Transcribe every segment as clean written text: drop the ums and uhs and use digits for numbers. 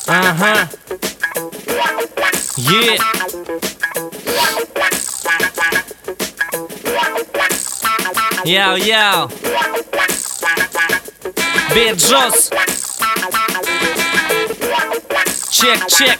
Ага. Йоу-йоу. Биджус. Чек.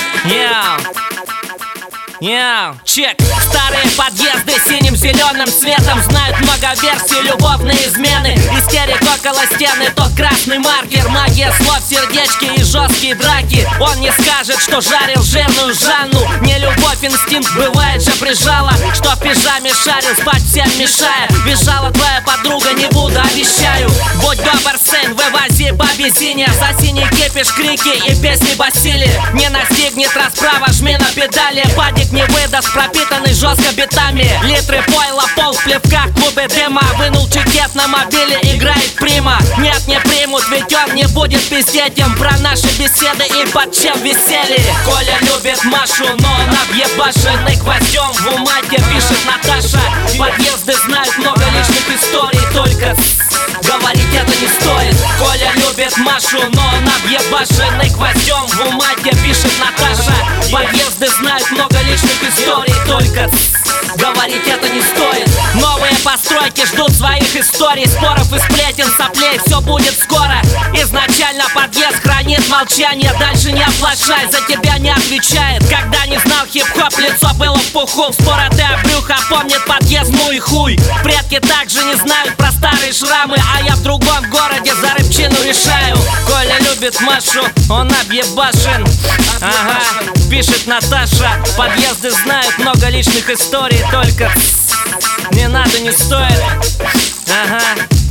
Йоу, чек. Старые подъезды синим зеленым цветом знают много версий, любовные измены, истерик около стены, тот красный маркер, магия слов, сердечки и жесткие драки. Он не скажет, что жарил жирную Жанну. Не любовь, инстинкт, бывает же прижала, что в пижаме шарил, спать всем мешая. Визжала твоя подруга, не буду, обещаю. Будь добр, сын, вывози бабе Зине. За синий кипиш, крики и песни басили. Не настигнет расправа, жми на педали. Падик не выдаст, пропитанный жестко битами. Литры пойла, пол в плевках, клубы дыма. Вынул чекет на мобиле, играет прима. Нет, не примут, ведь он не будет пиздеть им про наши беседы и под чем веселье. Коля любит Машу, но он объебашенный гвоздем в умате, пишет Наташа. Подъезды знают много лишних историй, только говорить это не стоит. Коля любит Машу, но он объебашенный гвоздем в умате, пишет Наташа. Подъезды знают много лишних историй, только говорить это не стоит. Новые постройки ждут своих историй, споров и сплетен, соплей, все будет скоро. Изначально подъезд хранит молчание, дальше не оплошай, за тебя не отвечает. Когда не знал хип-хоп, лицо было в пуху, вспоротое брюхо помнит подъезд, ну и хуй. Предки также не знают про старые шрамы, а я в другом городе за рыбчину решаю. Коля любит Машу, он объебашен. Ага, пишет Наташа. Подъезды знают много лишних историй, только не надо, не стоит. Ага,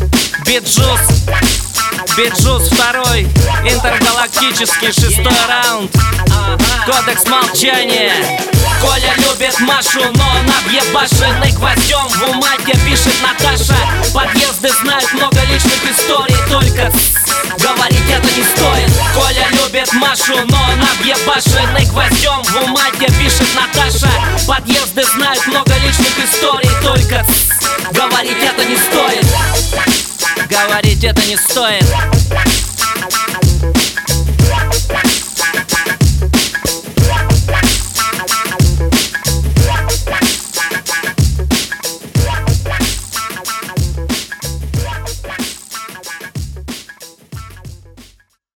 Биджус второй, интергалактический 6-й раунд. Кодекс молчания. Коля любит Машу, но он объебашенный гвоздем в умате, пишет Наташа. Подъезды знают много лишних историй, только говорить это не стоит. Коля любит Машу, но он объебашенный гвоздем в умате, пишет Наташа. Подъезды знают много лишних историй, только говорить это не стоит. Говорить это не стоит.